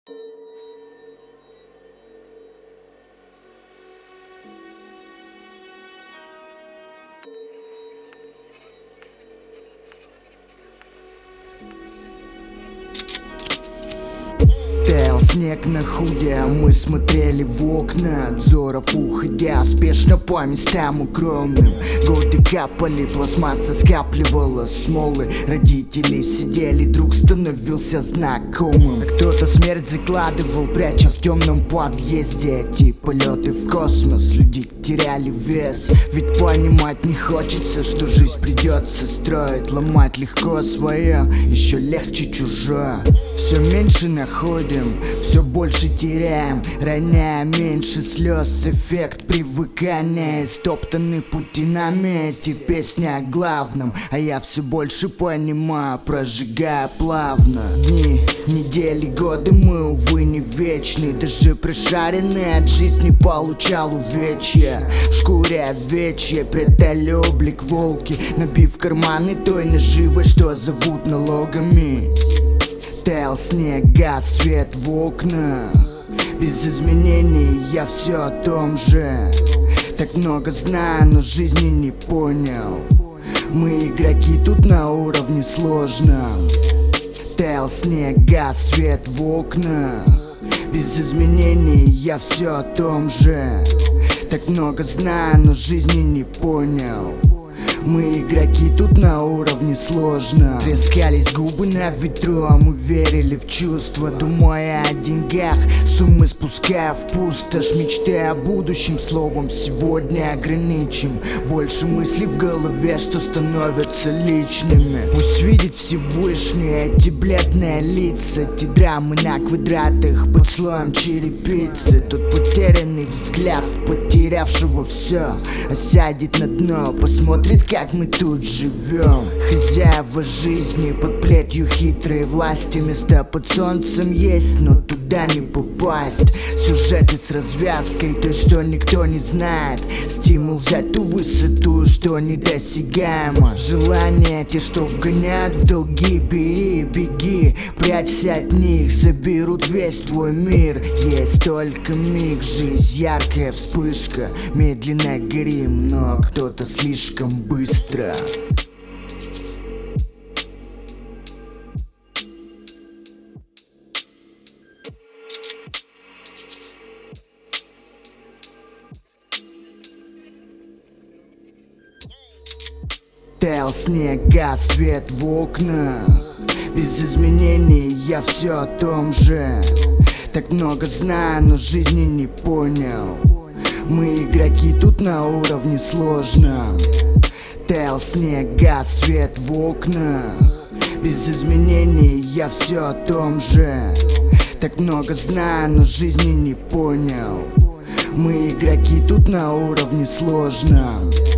Таял снег на худе, а мы смотрели в окна от взоров уходя спешно по местам укромным. Годы капали, пластмасса скапливала смолы. Родители сидели, друг становился знакомым. Кто-то смерть закладывал, пряча в темном подъезде. Эти полеты в космос, люди теряли вес. Ведь понимать не хочется, что жизнь придется строить. Ломать легко свое, еще легче чужое. Все меньше находим, все больше теряем, роняя меньше слез. Эффект привыкания, стоптаны пути нами. Эти песни о главном, а я все больше понимаю, прожигая плавно. Дни, недели, годы мы, увы, не вечны. Даже пришаренный от жизни получал увечья. В шкуре овечье предали облик волки, набив карманы той наживой, что зовут налогами. Таял снег, газ, свет в окнах. Без изменений я все о том же. Так много знаю, но жизни не понял. Мы игроки тут на уровне сложном. Таял снег, газ, свет в окнах. Без изменений я все о том же. Так много знаю, но жизни не понял. Мы игроки тут на уровне сложно. Трескались губы на ветру, а мы верили в чувства. Думая о деньгах, суммы спуская в пустошь. Мечты о будущем, словом, сегодня ограничим. Больше мыслей в голове, что становятся личными. Пусть видит Всевышний эти бледные лица, эти драмы на квадратах под слоем черепицы. Тот потерянный взгляд потерявшего все осядет на дно, посмотрит, как мы тут живем. Хозяева жизни под плетью хитрой власти. Места под солнцем есть, но туда не попасть. Сюжеты с развязкой, той, что никто не знает. Стимул взять ту высоту, что недосягаемо. Желания те, что вгоняют в долги. Бери, беги, прячься от них, заберут весь твой мир. Есть только миг, жизнь яркая вспышка. Медленно горим, но кто-то слишком быстро. Таял снег, газ, свет в окнах. Без изменений я все о том же. Так много знаю, но жизни не понял. Мы игроки тут на уровне сложном. Таял снег, газ, свет в окнах. Без изменений я все о том же. Так много знаю, но жизни не понял. Мы игроки тут на уровне сложном.